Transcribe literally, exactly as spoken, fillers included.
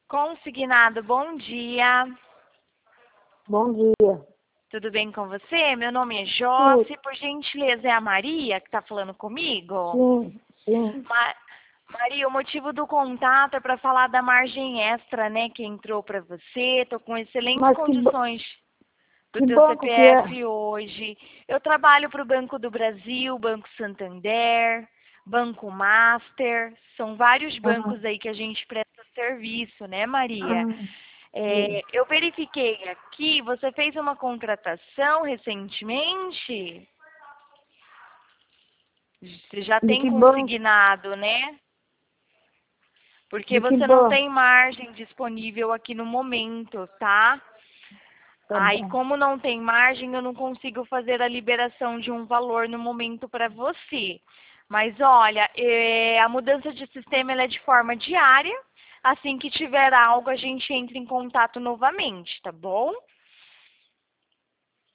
Consignado, bom dia. Bom dia. Tudo bem com você? Meu nome é Josi. Sim. Por gentileza, é a Maria que está falando comigo? Sim, sim. Ma Maria, o motivo do contato é para falar da margem extra, né, que entrou para você. Estou com excelentes Mas que, ba- condições do que teu banco que é? C P F hoje. Eu trabalho para o Banco do Brasil, Banco Santander, Banco Master. São vários Ah, bancos aí que a gente presta serviço, né, Maria? ah, sim. É, eu verifiquei aqui, você fez uma contratação recentemente? Você já De tem que banco? consignado, né? Porque De que você não banco? tem margem disponível aqui no momento, tá? Tá Aí, bom. como não tem margem, eu não consigo fazer a liberação de um valor no momento para você. Mas olha, é, a mudança de sistema ela é de forma diária. Assim que tiver algo, a gente entra em contato novamente, tá bom?